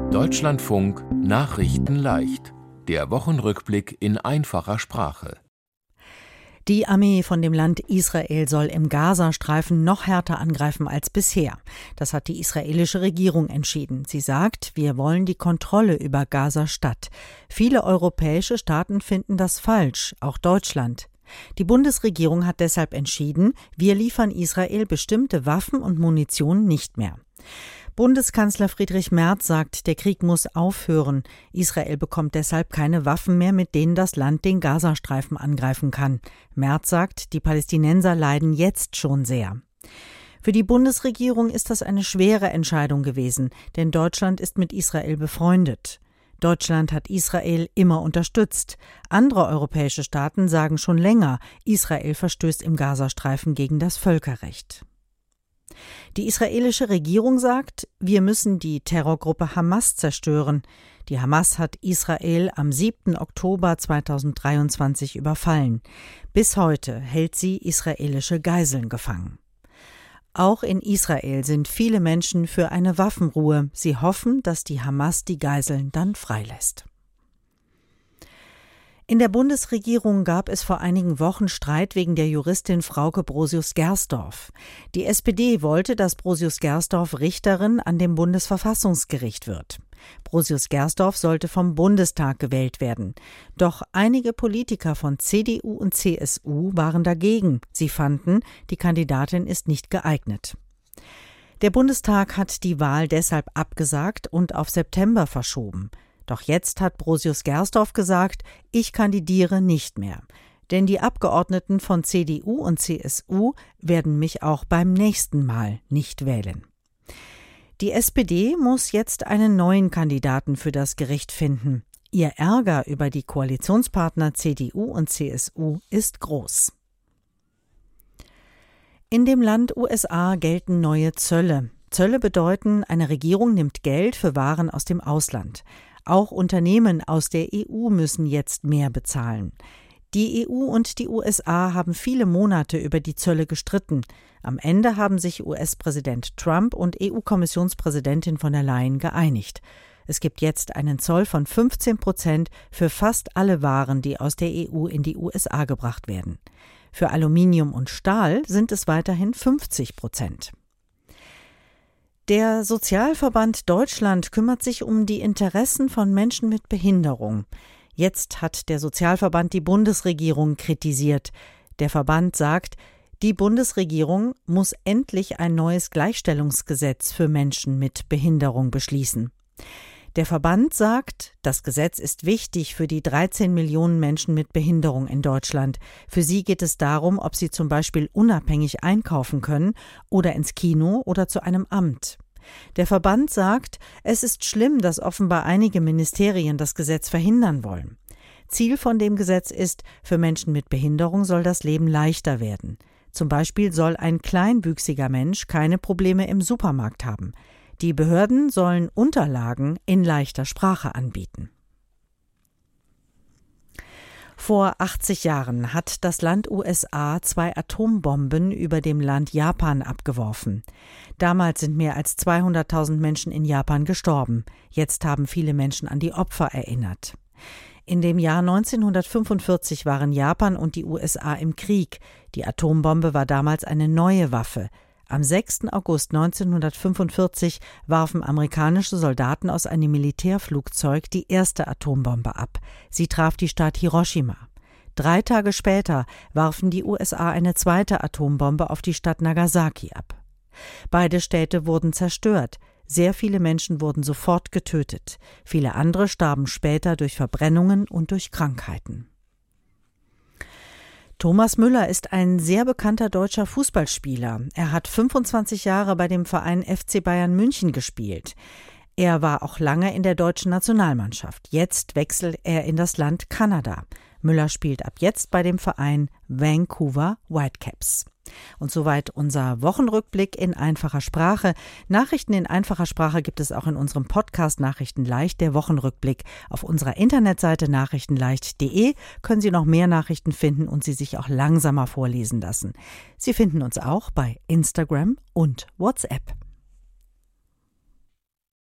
Deutschlandfunk Nachrichten leicht. Der Wochenrückblick in einfacher Sprache. Die Armee von dem Land Israel soll im Gazastreifen noch härter angreifen als bisher. Das hat die israelische Regierung entschieden. Sie sagt, wir wollen die Kontrolle über Gaza-Stadt. Viele europäische Staaten finden das falsch, auch Deutschland. Die Bundesregierung hat deshalb entschieden, wir liefern Israel bestimmte Waffen und Munition nicht mehr. Bundeskanzler Friedrich Merz sagt, der Krieg muss aufhören. Israel bekommt deshalb keine Waffen mehr, mit denen das Land den Gazastreifen angreifen kann. Merz sagt, die Palästinenser leiden jetzt schon sehr. Für die Bundesregierung ist das eine schwere Entscheidung gewesen, denn Deutschland ist mit Israel befreundet. Deutschland hat Israel immer unterstützt. Andere europäische Staaten sagen schon länger, Israel verstößt im Gazastreifen gegen das Völkerrecht. Die israelische Regierung sagt, wir müssen die Terrorgruppe Hamas zerstören. Die Hamas hat Israel am 7. Oktober 2023 überfallen. Bis heute hält sie israelische Geiseln gefangen. Auch in Israel sind viele Menschen für eine Waffenruhe. Sie hoffen, dass die Hamas die Geiseln dann freilässt. In der Bundesregierung gab es vor einigen Wochen Streit wegen der Juristin Frauke Brosius-Gersdorf. Die SPD wollte, dass Brosius-Gersdorf Richterin an dem Bundesverfassungsgericht wird. Brosius-Gersdorf sollte vom Bundestag gewählt werden. Doch einige Politiker von CDU und CSU waren dagegen. Sie fanden, die Kandidatin ist nicht geeignet. Der Bundestag hat die Wahl deshalb abgesagt und auf September verschoben. Doch jetzt hat Brosius-Gersdorf gesagt, ich kandidiere nicht mehr. Denn die Abgeordneten von CDU und CSU werden mich auch beim nächsten Mal nicht wählen. Die SPD muss jetzt einen neuen Kandidaten für das Gericht finden. Ihr Ärger über die Koalitionspartner CDU und CSU ist groß. In dem Land USA gelten neue Zölle. Zölle bedeuten, eine Regierung nimmt Geld für Waren aus dem Ausland. Auch Unternehmen aus der EU müssen jetzt mehr bezahlen. Die EU und die USA haben viele Monate über die Zölle gestritten. Am Ende haben sich US-Präsident Trump und EU-Kommissionspräsidentin von der Leyen geeinigt. Es gibt jetzt einen Zoll von 15% für fast alle Waren, die aus der EU in die USA gebracht werden. Für Aluminium und Stahl sind es weiterhin 50%. Der Sozialverband Deutschland kümmert sich um die Interessen von Menschen mit Behinderung. Jetzt hat der Sozialverband die Bundesregierung kritisiert. Der Verband sagt, die Bundesregierung muss endlich ein neues Gleichstellungsgesetz für Menschen mit Behinderung beschließen. Der Verband sagt, das Gesetz ist wichtig für die 13 Millionen Menschen mit Behinderung in Deutschland. Für sie geht es darum, ob sie zum Beispiel unabhängig einkaufen können oder ins Kino oder zu einem Amt. Der Verband sagt, es ist schlimm, dass offenbar einige Ministerien das Gesetz verhindern wollen. Ziel von dem Gesetz ist, für Menschen mit Behinderung soll das Leben leichter werden. Zum Beispiel soll ein kleinwüchsiger Mensch keine Probleme im Supermarkt haben. Die Behörden sollen Unterlagen in leichter Sprache anbieten. Vor 80 Jahren hat das Land USA 2 Atombomben über dem Land Japan abgeworfen. Damals sind mehr als 200.000 Menschen in Japan gestorben. Jetzt haben viele Menschen an die Opfer erinnert. In dem Jahr 1945 waren Japan und die USA im Krieg. Die Atombombe war damals eine neue Waffe. Am 6. August 1945 warfen amerikanische Soldaten aus einem Militärflugzeug die erste Atombombe ab. Sie traf die Stadt Hiroshima. 3 Tage später warfen die USA eine zweite Atombombe auf die Stadt Nagasaki ab. Beide Städte wurden zerstört. Sehr viele Menschen wurden sofort getötet. Viele andere starben später durch Verbrennungen und durch Krankheiten. Thomas Müller ist ein sehr bekannter deutscher Fußballspieler. Er hat 25 Jahre bei dem Verein FC Bayern München gespielt. Er war auch lange in der deutschen Nationalmannschaft. Jetzt wechselt er in das Land Kanada. Müller spielt ab jetzt bei dem Verein Vancouver Whitecaps. Und soweit unser Wochenrückblick in einfacher Sprache. Nachrichten in einfacher Sprache gibt es auch in unserem Podcast Nachrichten leicht, der Wochenrückblick. Auf unserer Internetseite nachrichtenleicht.de können Sie noch mehr Nachrichten finden und sie sich auch langsamer vorlesen lassen. Sie finden uns auch bei Instagram und WhatsApp.